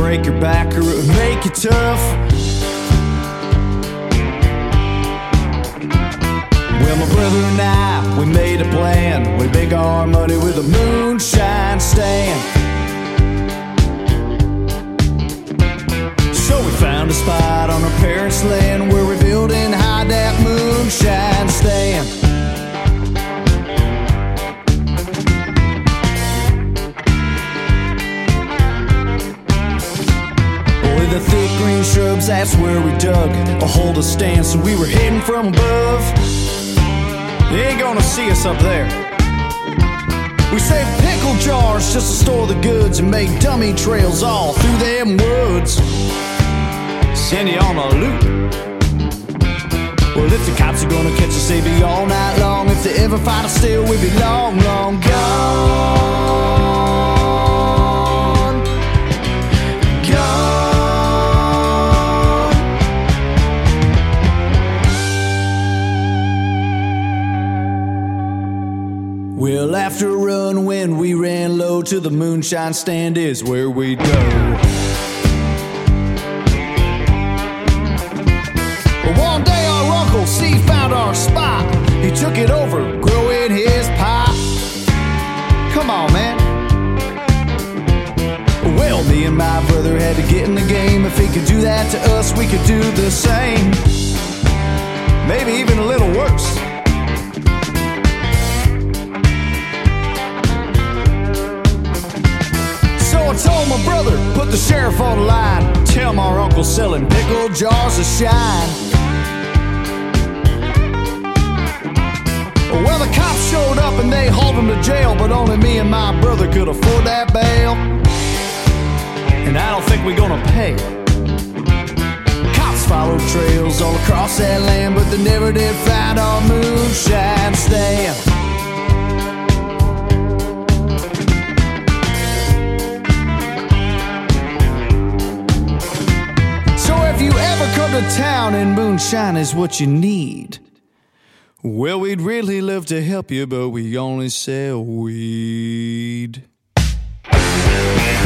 break your back or it would make you tough. Well, my brother and I, we made a plan. We make our money with a moonshine stand. So we found a spot on our parents' land where we built and hide that moonshine stand. With the thick green shrubs, that's where we dug a hole to stand. So we were hidden from above. You ain't gonna see us up there. We saved pickle jars just to store the goods and make dummy trails all through them woods. Send you on a loop. Well, if the cops are gonna catch us, they'd be all night long. If they ever find us still, we'd be long, long gone. Gone. Well, after a run when we ran low to the moonshine stand is where we'd go. But one day our Uncle C found our spot. He took it over, growing his pot. Come on, man. Well, me and my brother had to get in the game. If he could do that to us, we could do the same. Maybe even a little worse. I told my brother, put the sheriff on the line. Tell him our uncle's selling pickle jars of shine. Well, the cops showed up and they hauled him to jail, but only me and my brother could afford that bail. And I don't think we're gonna pay. Cops followed trails all across that land, but they never did find our moonshine stand. If you ever come to town and moonshine is what you need, well, we'd really love to help you, but we only sell weed.